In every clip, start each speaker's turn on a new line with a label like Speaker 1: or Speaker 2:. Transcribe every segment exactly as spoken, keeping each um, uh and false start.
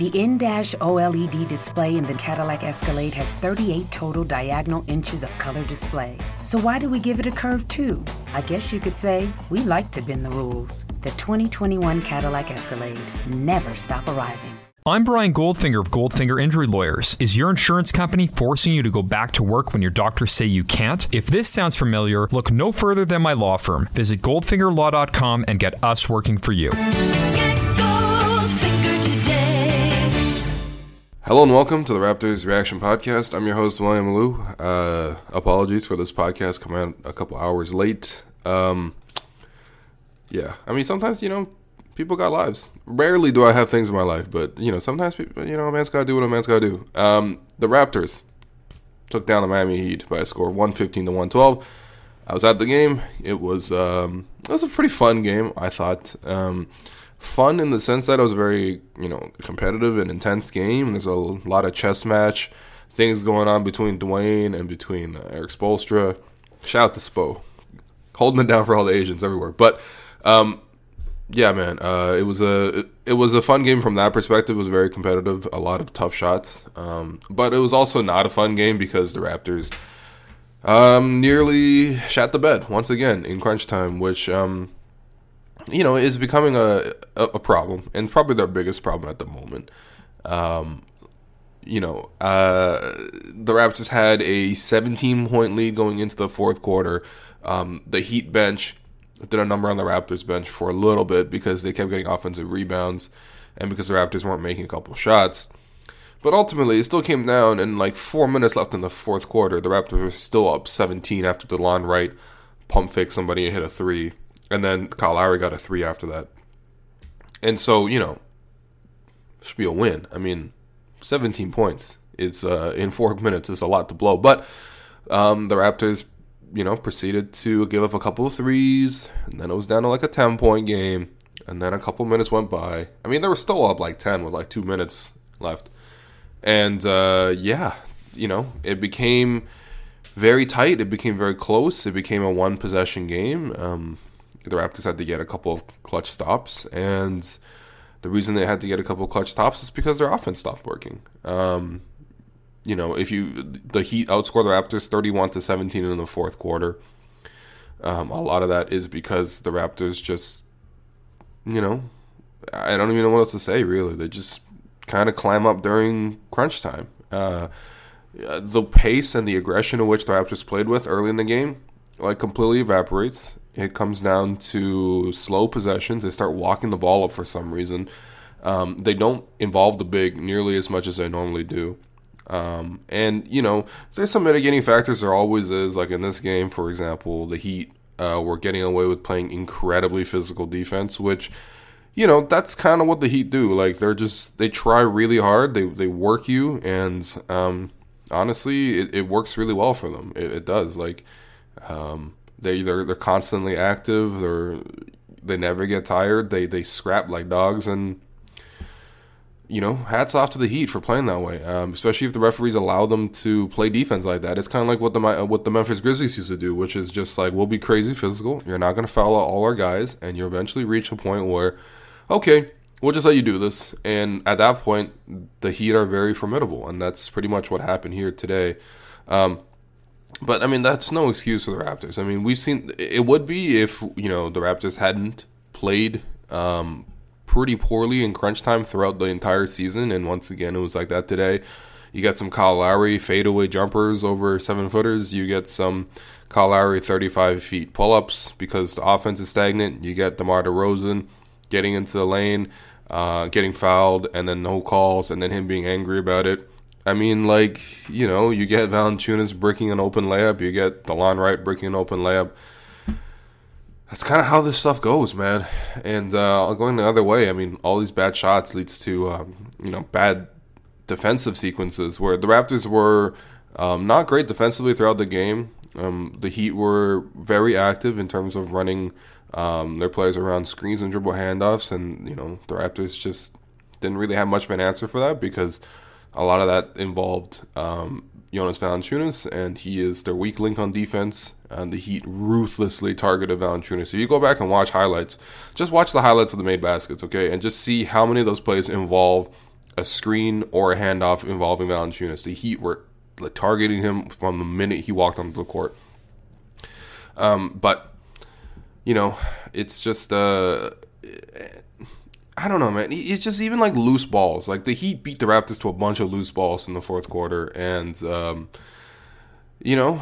Speaker 1: The in-dash OLED display in the Cadillac Escalade has thirty-eight total diagonal inches of color display. So why do we give it a curve too? I guess you could say we like to bend the rules. The twenty twenty-one Cadillac Escalade. Never stop arriving.
Speaker 2: I'm Brian Goldfinger of Goldfinger Injury Lawyers. Is your insurance company forcing you to go back to work when your doctors say you can't? If this sounds familiar, look no further than my law firm. Visit goldfinger law dot com and get us working for you.
Speaker 3: Get Goldfinger today.
Speaker 4: Hello and welcome to the Raptors Reaction Podcast. I'm your host, William Lou. Uh, apologies for this podcast coming out a couple hours late. Um, yeah, I mean, sometimes, you know, people got lives. Rarely do I have things in my life, but, you know, sometimes, people, you know, a man's got to do what a man's got to do. Um, the Raptors took down the Miami Heat by a score of one fifteen to one twelve. I was at the game. It was um, it was a pretty fun game, I thought. Um, fun in the sense that it was a very, you know, competitive and intense game. There's a lot of chess match things going on between Dwayne and between uh, Eric Spoelstra. Shout out to Spo. Holding it down for all the Asians everywhere. But, um... yeah, man. Uh, it was a it was a fun game from that perspective. It was very competitive, a lot of tough shots. Um, but it was also not a fun game because the Raptors um, nearly shat the bed once again in crunch time, which um, you know is becoming a, a a problem and probably their biggest problem at the moment. Um, you know, uh, the Raptors had a seventeen point lead going into the fourth quarter. Um, the Heat bench did a number on the Raptors bench for a little bit because they kept getting offensive rebounds and because the Raptors weren't making a couple shots. But ultimately, it still came down, and like four minutes left in the fourth quarter, the Raptors were still up seventeen after DeLon Wright pump fake somebody and hit a three. And then Kyle Lowry got a three after that. And so, you know, it should be a win. I mean, seventeen points is uh, in four minutes is a lot to blow. But um, the Raptors, you know, proceeded to give up a couple of threes, and then it was down to like a ten-point game, and then a couple minutes went by. I mean, they were still up like ten with like two minutes left. And, uh, yeah, you know, it became very tight. It became very close. It became a one-possession game. Um, the Raptors had to get a couple of clutch stops, and the reason they had to get a couple of clutch stops is because their offense stopped working. Um You know, if you the Heat outscore the Raptors thirty-one to seventeen in the fourth quarter, um, a lot of that is because the Raptors just, you know, I don't even know what else to say, really. They just kind of climb up during crunch time. Uh, the pace and the aggression in which the Raptors played with early in the game, like, completely evaporates. It comes down to slow possessions. They start walking the ball up for some reason. Um, they don't involve the big nearly as much as they normally do. Um, and, you know, there's some mitigating factors. There always is. Like in this game, for example, the Heat uh, were getting away with playing incredibly physical defense, which, you know, that's kind of what the Heat do. Like, they're just, they try really hard. They they work you. And um, honestly, it, it works really well for them. It, it does. Like, um, they, they're, they're constantly active. They're, they never get tired. They, they scrap like dogs. And, you know, hats off to the Heat for playing that way, um, especially if the referees allow them to play defense like that. It's kind of like what the what the Memphis Grizzlies used to do, which is just like, we'll be crazy physical. You're not going to foul out all our guys, and you eventually reach a point where, okay, we'll just let you do this. And at that point, the Heat are very formidable, and that's pretty much what happened here today. Um, but, I mean, that's no excuse for the Raptors. I mean, we've seen – it would be if, you know, the Raptors hadn't played um, – pretty poorly in crunch time throughout the entire season, and once again it was like that today. You get some Kyle Lowry fadeaway jumpers over seven footers. You get some Kyle Lowry thirty-five feet pull-ups because the offense is stagnant. You get DeMar DeRozan getting into the lane, uh, getting fouled, and then no calls, and then him being angry about it. I mean, like, you know, you get Valanciunas breaking an open layup. You get DeLon Wright breaking an open layup. That's kind of how this stuff goes, man. And uh, going the other way, I mean, all these bad shots leads to, um, you know, bad defensive sequences where the Raptors were um, not great defensively throughout the game. Um, the Heat were very active in terms of running um, their players around screens and dribble handoffs, and, you know, the Raptors just didn't really have much of an answer for that because a lot of that involved um, Jonas Valanciunas, and he is their weak link on defense. And the Heat ruthlessly targeted Valanciunas. So you go back and watch highlights. Just watch the highlights of the made baskets, okay? And just see how many of those plays involve a screen or a handoff involving Valanciunas. The Heat were like, targeting him from the minute he walked onto the court. Um, but, you know, it's just, uh, I don't know, man. It's just even like loose balls. Like the Heat beat the Raptors to a bunch of loose balls in the fourth quarter. And, um, you know,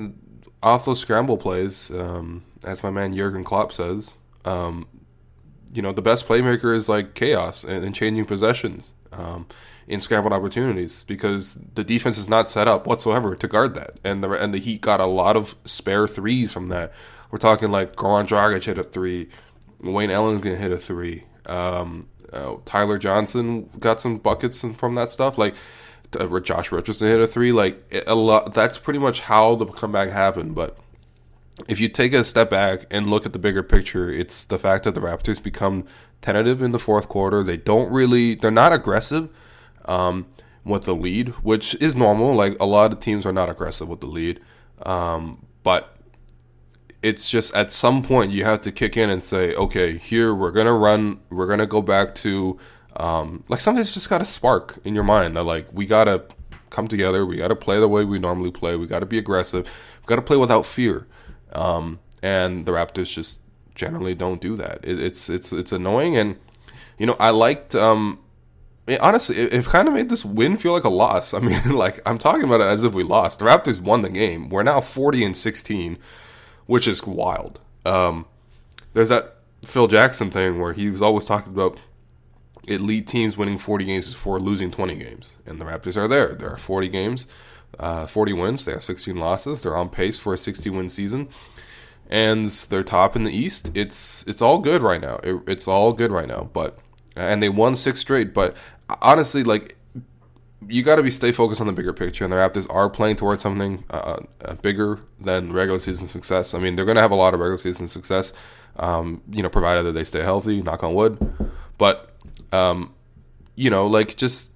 Speaker 4: off those scramble plays, um, as my man Jurgen Klopp says, um, you know, the best playmaker is like chaos and, and changing possessions um, in scrambled opportunities because the defense is not set up whatsoever to guard that. And the and the Heat got a lot of spare threes from that. We're talking like Goran Dragic hit a three. Wayne Ellen's going to hit a three. Um, uh, Tyler Johnson got some buckets from that stuff. Like uh, Josh Richardson hit a three. Like a lot. That's pretty much how the comeback happened. But if you take a step back and look at the bigger picture, it's the fact that the Raptors become tentative in the fourth quarter. They don't really, they're not aggressive um, with the lead, which is normal. Like a lot of teams are not aggressive with the lead. Um, but it's just at some point you have to kick in and say, okay, here we're going to run, we're going to go back to, um, like something's just got to spark in your mind that like we got to come together, we got to play the way we normally play, we got to be aggressive, we got to play without fear. Um, and the Raptors just generally don't do that. It, it's it's it's annoying, and you know I liked. Um, it, honestly, it, it kind of made this win feel like a loss. I mean, like I'm talking about it as if we lost. The Raptors won the game. We're now forty and sixteen, which is wild. Um, there's that Phil Jackson thing where he was always talking about elite teams winning forty games before losing twenty games, and the Raptors are there. There are forty games. Uh, forty wins. They have sixteen losses. They're on pace for a sixty-win season, and they're top in the East. It's it's all good right now. It, it's all good right now. But and they won six straight. But honestly, like you got to be stay focused on the bigger picture. And the Raptors are playing towards something uh, uh, bigger than regular season success. I mean, they're going to have a lot of regular season success, um, you know, provided that they stay healthy. Knock on wood. But um, you know, like just.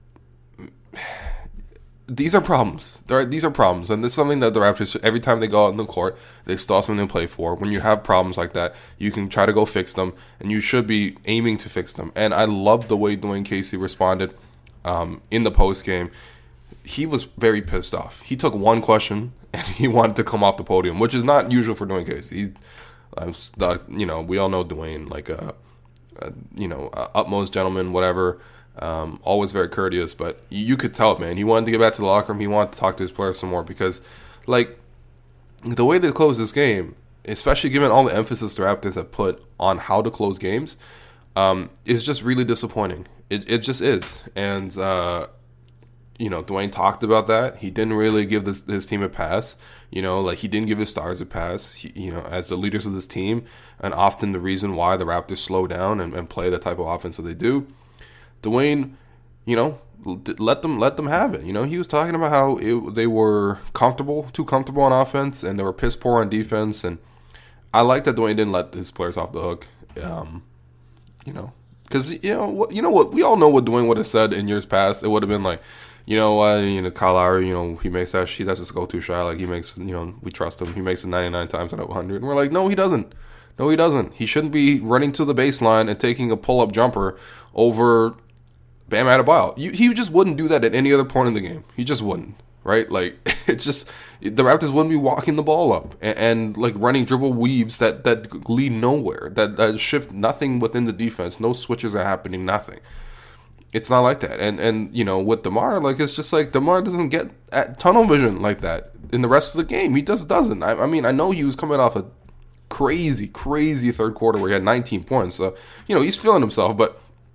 Speaker 4: These are problems. Are, these are problems, and this is something that the Raptors, every time they go out in the court, they still have something to play for. When you have problems like that, you can try to go fix them, and you should be aiming to fix them. And I love the way Dwayne Casey responded um, in the post game. He was very pissed off. He took one question, and he wanted to come off the podium, which is not usual for Dwayne Casey. He's, uh, you know, we all know Dwayne, like a, a you know, a utmost gentleman, whatever. Um, always very courteous, but you could tell it, man. He wanted to get back to the locker room. He wanted to talk to his players some more because, like, the way they close this game, especially given all the emphasis the Raptors have put on how to close games, um, is just really disappointing. It it just is. And, uh, you know, Dwayne talked about that. He didn't really give this, his team a pass. You know, like, he didn't give his stars a pass, he, you know, as the leaders of this team, and often the reason why the Raptors slow down and, and play the type of offense that they do. Dwayne, you know, let them let them have it. You know, he was talking about how it, they were comfortable, too comfortable on offense, and they were piss poor on defense. And I like that Dwayne didn't let his players off the hook. Um, you know, because you know what, you know what, we all know what Dwayne would have said in years past. It would have been like, you know, uh, you know, Kyle Lowry, you know, he makes that shit. That's just go too shy. Like he makes, you know, we trust him. He makes it ninety-nine times out of one hundred. And we're like, no, he doesn't. No, he doesn't. He shouldn't be running to the baseline and taking a pull-up jumper over Bam Adebayo. You, he just wouldn't do that at any other point in the game. He just wouldn't, right? Like, it's just, the Raptors wouldn't be walking the ball up and, and like, running dribble weaves that, that lead nowhere, that, that shift nothing within the defense. No switches are happening, nothing. It's not like that. And, and you know, with DeMar, like, it's just like DeMar doesn't get at tunnel vision like that in the rest of the game. He just doesn't. I, I mean, I know he was coming off a crazy, crazy third quarter where he had nineteen points. So, you know, he's feeling himself, but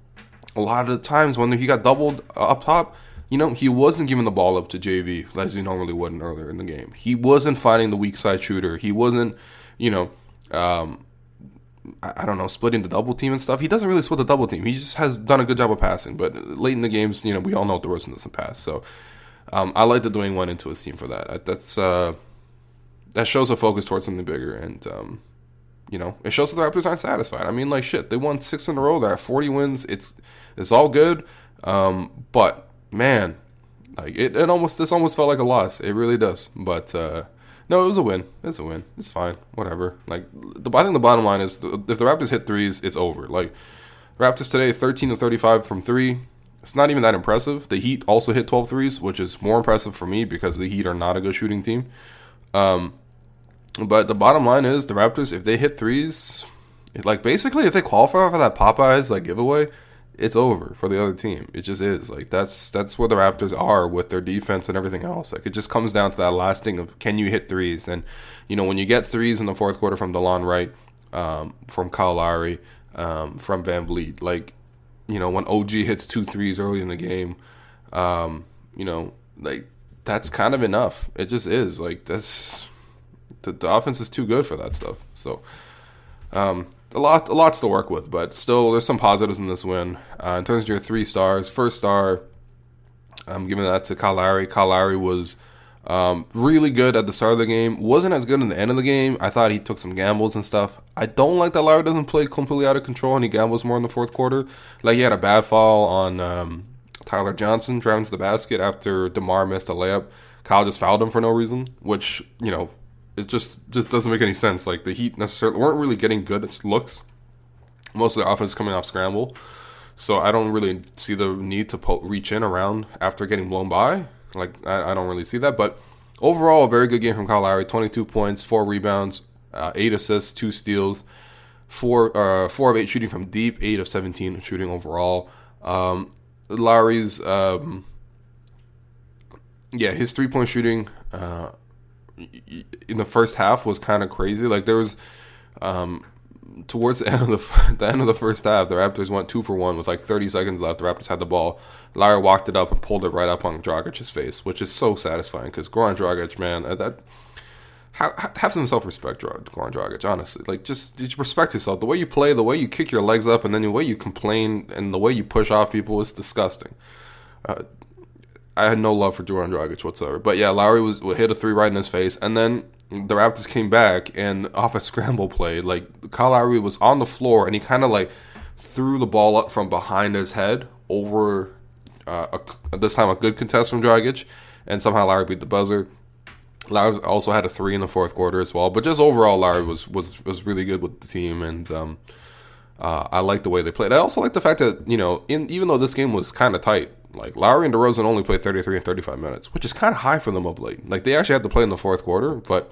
Speaker 4: a lot of the times when he got doubled up top, you know, he wasn't giving the ball up to J V as he normally would earlier in the game. He wasn't finding the weak side shooter. He wasn't, you know, um, I, I don't know, splitting the double team and stuff. He doesn't really split the double team. He just has done a good job of passing. But late in the games, you know, we all know DeRozan doesn't pass. So um, I like that Dwayne went into his team for that. That's uh, that shows a focus towards something bigger. And, um, you know, it shows that the Raptors aren't satisfied. I mean, like, shit, they won six in a row. They're at forty wins. It's it's all good. Um, but, man, like, it, it almost, this almost felt like a loss. It really does. But, uh, no, it was a win. It's a win. It's fine. Whatever. Like, the, I think the bottom line is, if the Raptors hit threes, it's over. Like, Raptors today, thirteen to thirty-five from three. it's not even that impressive. The Heat also hit twelve threes, which is more impressive for me because the Heat are not a good shooting team. Um, but the bottom line is the Raptors, if they hit threes, like basically if they qualify for that Popeyes like giveaway, it's over for the other team. It just is. Like that's that's where the Raptors are with their defense and everything else. Like it just comes down to that last thing of can you hit threes? And you know when you get threes in the fourth quarter from DeLon Wright, um, from Kyle Lowry, um, from Van Vliet, like you know when O G hits two threes early in the game, um, you know like that's kind of enough. It just is. Like that's the, the offense is too good for that stuff. So. Um, a lot, a lots to work with, but still, there's some positives in this win. Uh, in terms of your three stars, first star, I'm giving that to Kyle Lowry. Kyle Lowry was um, really good at the start of the game. Wasn't as good in the end of the game. I thought he took some gambles and stuff. I don't like that Lowry doesn't play completely out of control and he gambles more in the fourth quarter. Like he had a bad foul on um, Tyler Johnson driving to the basket after DeMar missed a layup. Kyle just fouled him for no reason, which you know. It just, just doesn't make any sense. Like, the Heat necessarily weren't really getting good at looks. Most of the offense coming off scramble. So I don't really see the need to po- reach in around after getting blown by. Like, I, I don't really see that. But overall, a very good game from Kyle Lowry. twenty-two points, four rebounds, uh, eight assists, two steals. Four, uh, four of eight shooting from deep, eight of seventeen shooting overall. Um, Lowry's, um, yeah, his three-point shooting... Uh, in the first half was kind of crazy. Like there was um, towards the end of the the end of the first half, the Raptors went two for one with like thirty seconds left. The Raptors had the ball. Lowry walked it up and pulled it right up on Dragic's face, which is so satisfying because Goran Dragic, man, that, that have, have some self-respect, Goran Dragic. Honestly, like just, just respect yourself. The way you play, the way you kick your legs up, and then the way you complain and the way you push off people is disgusting. Uh, I had no love for Goran Dragic whatsoever. But yeah, Lowry was hit a three right in his face, and then the Raptors came back and off a scramble play, like Kyle Lowry was on the floor and he kind of like threw the ball up from behind his head over uh, a, this time a good contest from Dragic, and somehow Lowry beat the buzzer. Lowry also had a three in the fourth quarter as well, but just overall Lowry was was was really good with the team, and um, uh, I like the way they played. I also like the fact that you know in even though this game was kind of tight. Like, Lowry and DeRozan only played thirty-three and thirty-five minutes, which is kind of high for them of late. Like, they actually had to play in the fourth quarter, but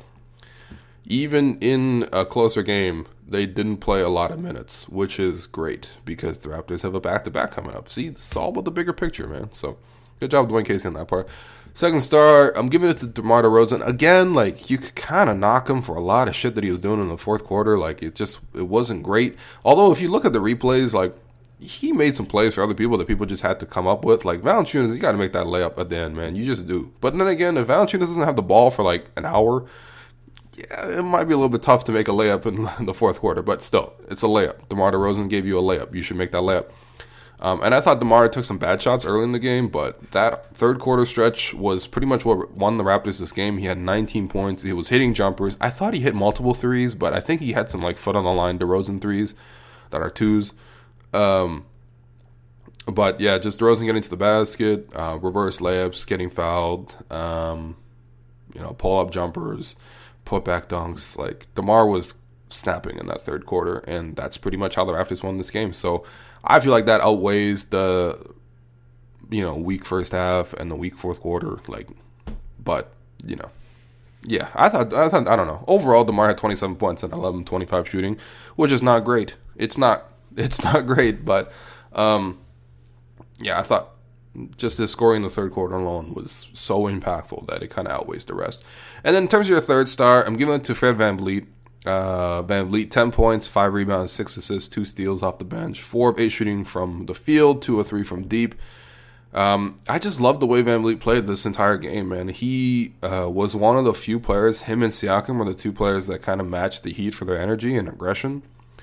Speaker 4: even in a closer game, they didn't play a lot of minutes, which is great because the Raptors have a back-to-back coming up. See, it's all about the bigger picture, man. So, good job, Dwayne Casey, on that part. Second star, I'm giving it to DeMar DeRozan. Again, like, you could kind of knock him for a lot of shit that he was doing in the fourth quarter. Like, it just, it wasn't great. Although, if you look at the replays, like, he made some plays for other people that people just had to come up with. Like, Valanciunas, you got to make that layup at the end, man. You just do. But then again, if Valanciunas doesn't have the ball for, like, an hour, yeah, it might be a little bit tough to make a layup in the fourth quarter. But still, it's a layup. DeMar DeRozan gave you a layup. You should make that layup. Um, and I thought DeMar took some bad shots early in the game, but that third quarter stretch was pretty much what won the Raptors this game. He had nineteen points. He was hitting jumpers. I thought he hit multiple threes, but I think he had some, like, foot on the line DeRozan threes that are twos. Um, but yeah, just DeRozan getting to the basket, uh, reverse layups, getting fouled, um, you know, pull up jumpers, put back dunks. Like DeMar was snapping in that third quarter, and that's pretty much how the Raptors won this game. So I feel like that outweighs the, you know, weak first half and the weak fourth quarter. Like, but you know, yeah, I thought, I thought, I don't know. Overall, DeMar had twenty-seven points and eleven twenty-five shooting, which is not great. It's not. It's not great, but um, yeah, I thought just his scoring in the third quarter alone was so impactful that it kind of outweighs the rest. And then in terms of your third star, I'm giving it to Fred VanVleet. Uh, VanVleet, ten points, five rebounds, six assists, two steals off the bench, four of eight shooting from the field, two or three from deep. Um, I just love the way VanVleet played this entire game, man. He uh, was one of the few players, him and Siakam were the two players that kind of matched the Heat for their energy and aggression.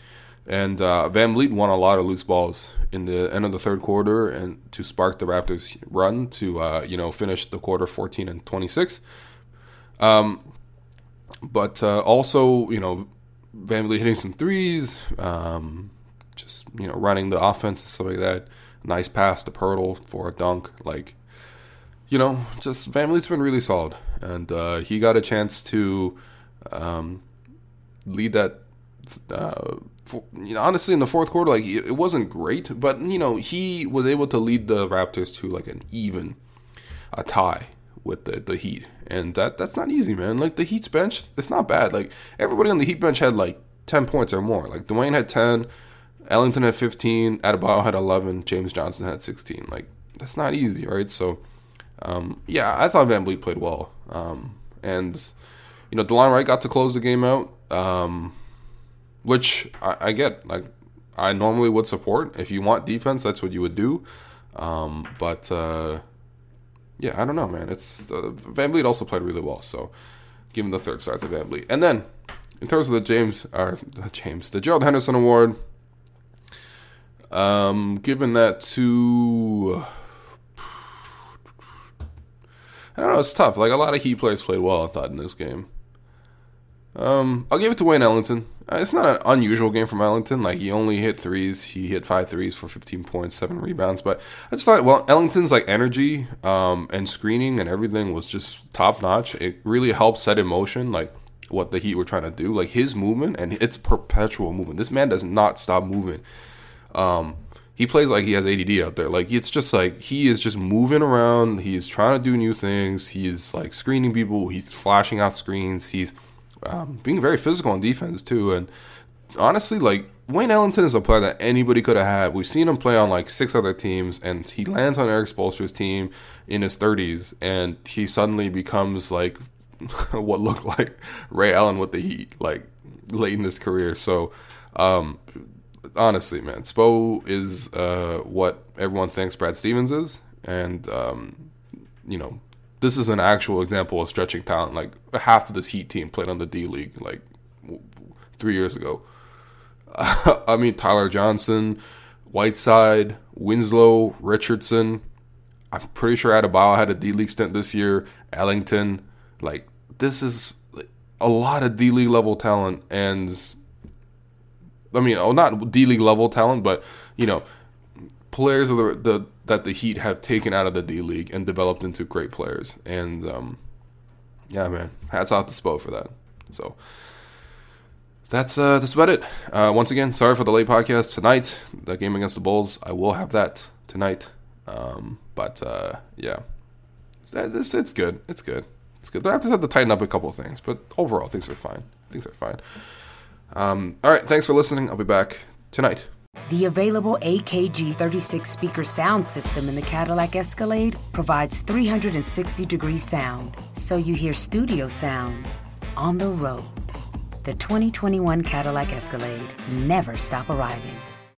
Speaker 4: And uh, VanVleet won a lot of loose balls in the end of the third quarter, and to spark the Raptors' run to uh, you know finish the quarter fourteen and twenty-six. Um, but uh, also you know VanVleet hitting some threes, um, just you know running the offense and stuff like that. Nice pass to Poeltl for a dunk. Like you know, just VanVleet's been really solid, and uh, he got a chance to um, lead that. Uh, for, you know, honestly, in the fourth quarter, like it wasn't great, but you know, he was able to lead the Raptors to like an even, a tie with the, the Heat, and that that's not easy, man. Like the Heat's bench, it's not bad. Like everybody on the Heat bench had like ten points or more. Like Dwayne had ten, Ellington had fifteen, Adebayo had eleven, James Johnson had sixteen. Like that's not easy, right? So, um, yeah, I thought VanVleet played well, um, and you know, DeLon Wright got to close the game out. Um, Which I, I get, like I normally would support. If you want defense, that's what you would do. Um, but uh, yeah, I don't know, man. It's uh, VanVleet also played really well, so give him the third start to VanVleet. And then in terms of the James, or the James, the Gerald Henderson Award, um, giving that to, I don't know, it's tough. Like a lot of Heat players played well, I thought, in this game. Um, I'll give it to Wayne Ellington. Uh, it's not an unusual game from Ellington. Like, he only hit threes. He hit five threes for fifteen points, seven rebounds. But I just thought, well, Ellington's, like, energy um, and screening and everything was just top-notch. It really helped set in motion, like, what the Heat were trying to do. Like, his movement, and it's perpetual movement. This man does not stop moving. Um, he plays like he has A D D out there. Like, it's just like, he is just moving around. He's trying to do new things. He's, like, screening people. He's flashing off screens. He's Um, being very physical on defense too, and honestly, like Wayne Ellington is a player that anybody could have had. We've seen him play on like six other teams, and he lands on Eric Spoelstra's team in his thirties, and he suddenly becomes like what looked like Ray Allen with the Heat, like late in his career. So, um, honestly, man, Spo is uh, what everyone thinks Brad Stevens is, and um, you know. This is an actual example of stretching talent. Like, half of this Heat team played on the D-League, like, three years ago. I mean, Tyler Johnson, Whiteside, Winslow, Richardson. I'm pretty sure Adebayo had a D-League stint this year. Ellington. Like, this is a lot of D-League level talent. And, I mean, oh, not D-League level talent, but, you know, players of the, the that the Heat have taken out of the D-League and developed into great players. And, um, yeah, man, hats off to Spo for that. So, that's uh, that's about it. Uh, once again, sorry for the late podcast tonight. The game against the Bulls, I will have that tonight. Um, but, uh, yeah, it's, it's good. It's good. It's good. The Raptors have to tighten up a couple of things, but overall, things are fine. Things are fine. Um, all right, thanks for listening. I'll be back tonight.
Speaker 1: The available A K G thirty-six speaker sound system in the Cadillac Escalade provides three hundred sixty degree sound, so you hear studio sound on the road. The twenty twenty-one Cadillac Escalade. Never stop arriving.